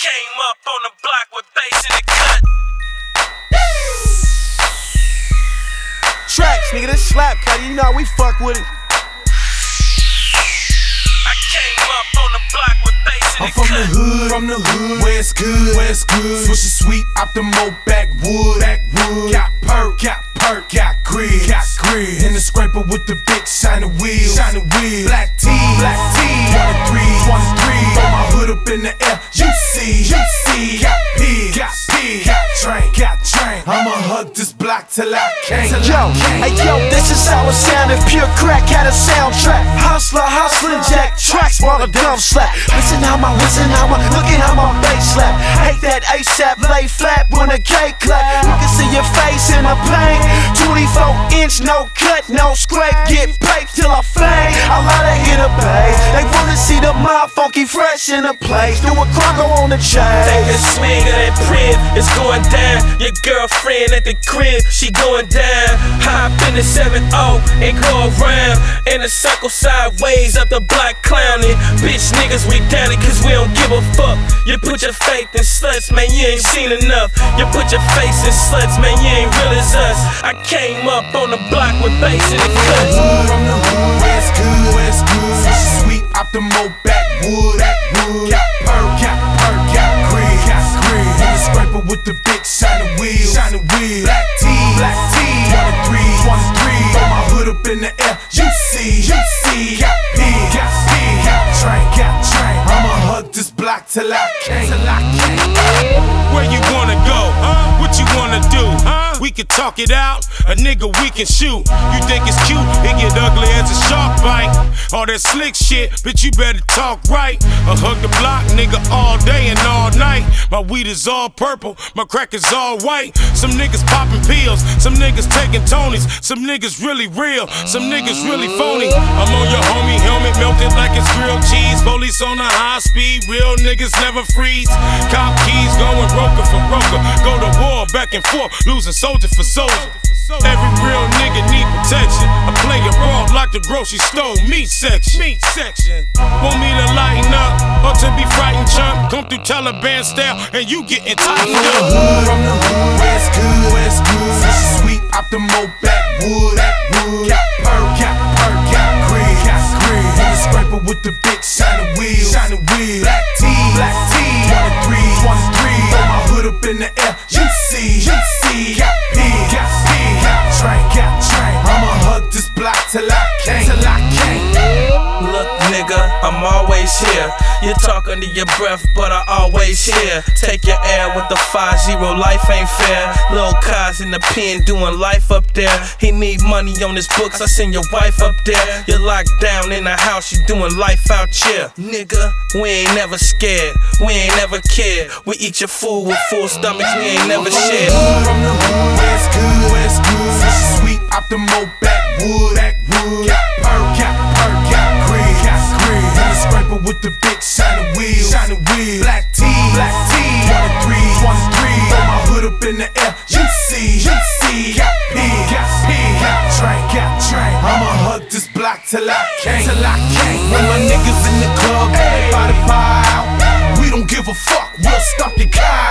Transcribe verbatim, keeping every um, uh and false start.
came up on the block with bass in the cut. Tracks, nigga, this slap cut, you know how we fuck with it. I came up on the block with bass in I'm the from cut. the hood, from the hood, where it's good, where it's good. Swish it sweet, Optimo, backwood, backwood. Got perk, got perk, got grid, got grid. In the scraper with the big shiny wheels, shiny wheels. Black tee, black tee, twenty-three, twenty-three. Throw my hood up in the air, you see, you see. Got pig, got pig, got train, got train. I'ma hug this block till I can't. Yo, hey yo, this is how it sounded. Pure crack had a soundtrack. Hustler, hustling, jack tracks while the dumb slap. Listen how my, listen how my, look at how my bass slap. Hate that ASAP, lay flat when a K clap. You can see your face in the pain. twenty-four inch, no cut, no scrape. Get paid till I fade. I let it hit a bass. They wanna see the mob funky fresh in the place. Do a croco on the chain. Take a swing of that prib, it's going down. Your girlfriend at the crib, she going down. Hop in the seven oh and go around in a circle sideways up the block clowning. Bitch niggas, we down it cause we don't give a fuck. You put your faith in sluts, man, you ain't seen enough. You put your face in sluts, man, you ain't real as us. I came up on the block with bass in the cut. From the hood, where it's good, where it's good. Swish it sweet, Optimo, backwood, backwood. Got perk, got perk, got grid, got grid. In the scraper with the big shiny wheels, shiny wheels. Black tee, black tee, twenty-three, twenty-three. Throw my hood up in the air, you see, you see. Got pig, got pig, got train, got train. I'ma hug this block till I can't, till I can't. Where you wanna go? Huh? What you wanna do? Huh? We can talk it out, a nigga we can shoot. You think it's cute? It get ugly as a shark bite. All that slick shit, bitch, you better talk right. I hug the block, nigga, all day and all night. My weed is all purple, my crack is all white. Some niggas popping pills, some niggas taking Tonys. Some niggas really real, some niggas really phony. I'm on your homie helmet, melted like it's grilled cheese. Police on a high speed, real niggas never freeze. Cop keys going broker for broker. Go to war, back and forth, losing soldier for soldier. Every real nigga need protection. I play it raw like the grocery store meat section. Meat section. Want me to lighten up or to be frightened, chump? Come through Taliban style and you getting tightened up. From the hood, where it's good, where it's good. Swish it sweet, Optimo, backwood, backwood. Got perk, got perk, got grid, got grid. In the scraper with the big shiny wheels, shiny wheels. Black tee, black tee, twenty-three, twenty-three. Throw my hood up in the air, you see, you see. Got pig, got pig, got train, got train. I'ma hug this block till I can't, till I can't. Look, nigga, I'm always here. You talk under your breath, but I always hear. Take your air with the five zero, life ain't fair. Lil' Kaz in the pen doing life up there. He need money on his books, I send your wife up there. You're locked down in the house, you doing life out here. Nigga, we ain't never scared, we ain't never cared. We eat your food with full stomachs, we ain't never shared. From the hood, where it's good, where it's good. Swish it sweet, Optimo, backwood, backwood. Got perk, got perk, got grid, got grid. In the scraper with the big shiny wheels, shiny wheels. Black tee, black tee, twenty-three, twenty-three. Throw my hood up in the air, you see, you see. Got pig, got pig, got train, got train. I'ma hug this block till I can't, till I can't. When my niggas in the club, everybody buy out. We don't give a fuck, we'll stomp your cow.